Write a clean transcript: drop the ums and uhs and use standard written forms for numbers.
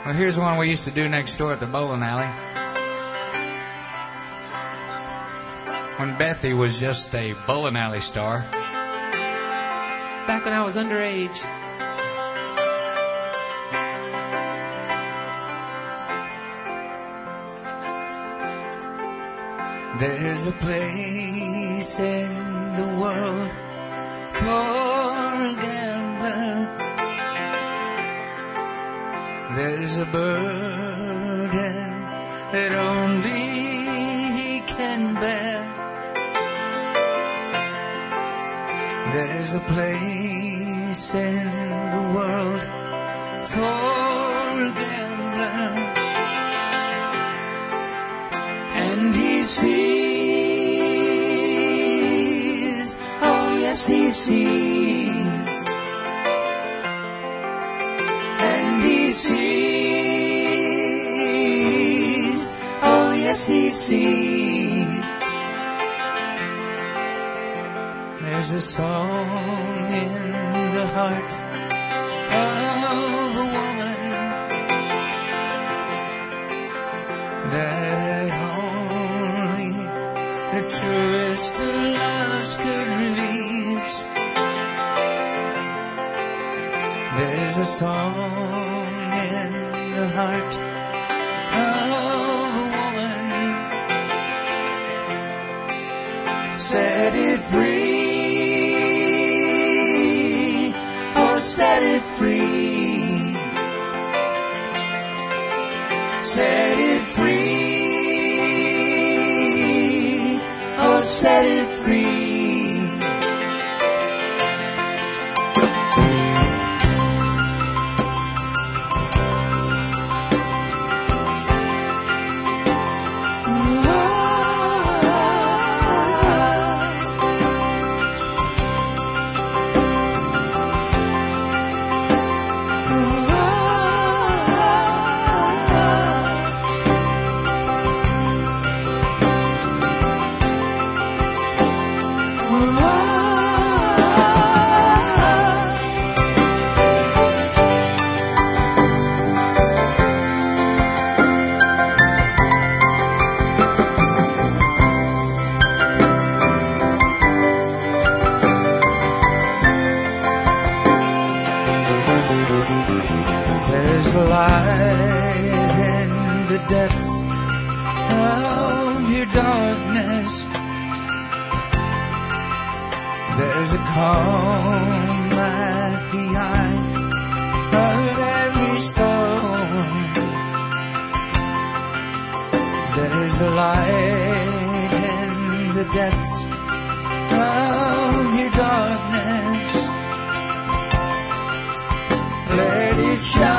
Well, here's one we used to do next door at the bowling alley. When Bethy was just a bowling alley star. Back when I was underage. There's a place in the world for a gambler. There's a burden that only he can bear. There's a place in the world for a gambler, and he sees, oh yes he sees, and he sees, oh yes he sees. There's a song in the heart of a woman that only the truest of loves could release. There's a song in the heart of a woman, set it free. Set it free, set it free, oh set it free. There's a light in the depths of your darkness. There's a calm at the eye of every storm. There's a light in the depths of your darkness. Let it shine.